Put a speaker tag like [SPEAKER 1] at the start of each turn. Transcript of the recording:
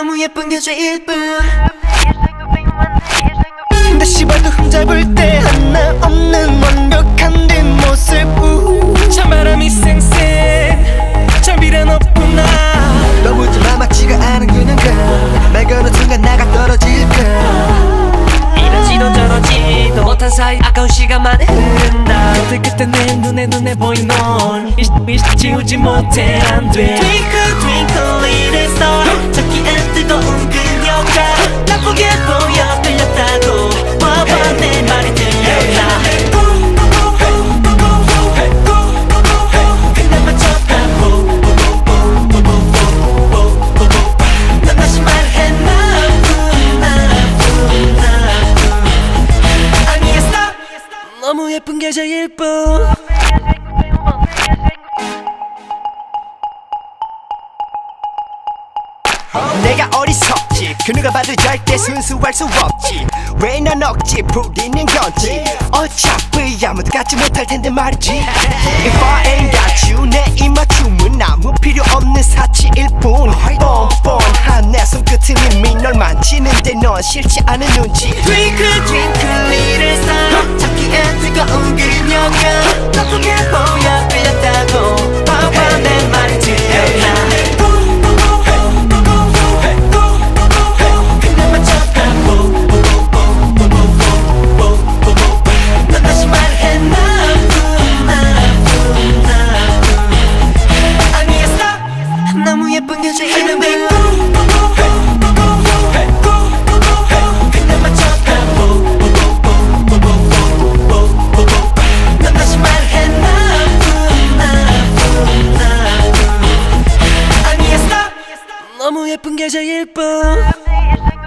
[SPEAKER 1] 너무 예쁜 게 제일뿐. 다시 봐도 흠잡을 때 하나 없는 완벽한 뒷모습. 찬바람이 쌩쌩 잠비란 없구나. 너무 좀 아맞지가 않은 그녀가 말 거는 순간 나가 떨어질까. 이러지도 저러지도 못한 사이 아까운 시간만에 흐른다. 그때 내 눈에 보인 널 지우지 못해 안돼. Twinkle twinkle little star 찾기엔 뜨거운 그녀가 나쁘게 보여 들렸다고 봐봐 내 말이 들렸나. 그날만 쳐다보 난 다시 말해 나쁜 아니야 stop. 너무 예쁜 게 제일뿐. 내가 어리석지 그녀가 봐도 절대 순수할 수 없지. 왜 넌 억지 부리는 건지 어차피 아무도 갖지 못할 텐데 말이지. If I ain't got you 내 입맞춤은 아무 필요 없는 사치일 뿐. 뻔뻔한 내 손끝은 이미 널 만지는데 넌 싫지 않은 눈치. Twinkle twinkle little star 찾기엔 뜨거운 그녀가 나쁘게 보여 들렸다고 봐봐 내 말이 들렸나. 너무 예쁜 게 제일뿐. 그날만 쳐다보 난 다시 말해 나쁜 아니야 stop. 너무 예쁜 게 제일뿐.